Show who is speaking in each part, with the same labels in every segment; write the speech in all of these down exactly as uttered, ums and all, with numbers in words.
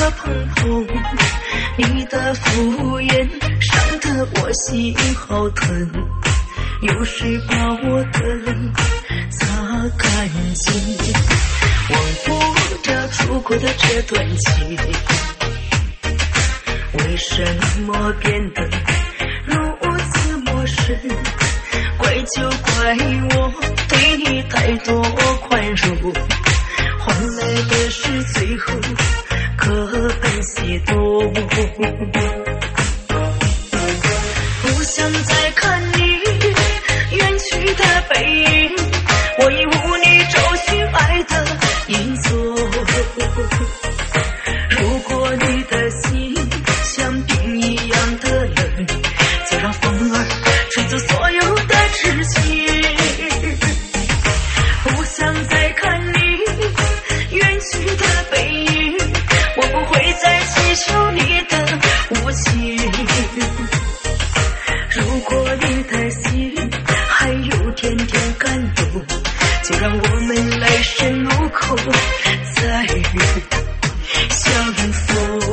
Speaker 1: 的碰碰，你的敷衍伤得我心好疼，有谁把我的泪擦干净？忘不掉出过的这段情，为什么变得如此陌生？怪就怪我对你太多宽容，换来的是最后各奔西东。不想再看你远去的背影，我已无力找寻爱的影踪。如果你的心像冰一样的冷，就让风儿吹走所有的痴情。不想再看你远去的背影，我不会再祈求你的无情。如果你的心还有点点感动，就让我们来生路口再相逢。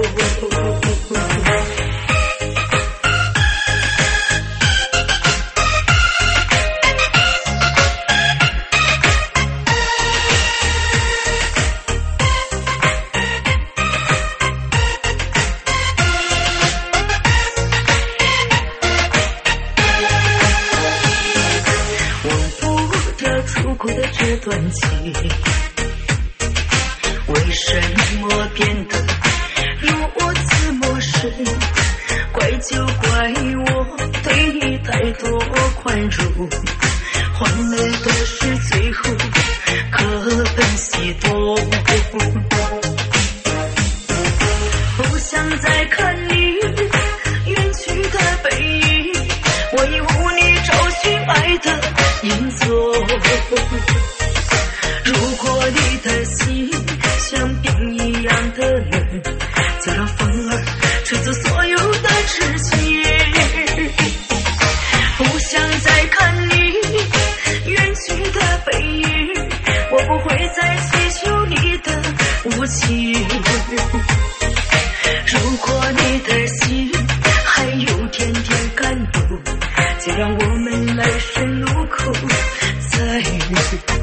Speaker 1: 出过的这段情，为什么变得如此陌生？怪就怪我对你太多宽容，换来的是最后各奔西东。不想再看你远去的背影，我已无力找寻爱的影踪。如果你的心像冰一样的冷，就让风儿吹走所有的痴情。不想再看你远去的背影，我不会再祈求你的无情。如果你的心还有点点感动，就让我们来生路口再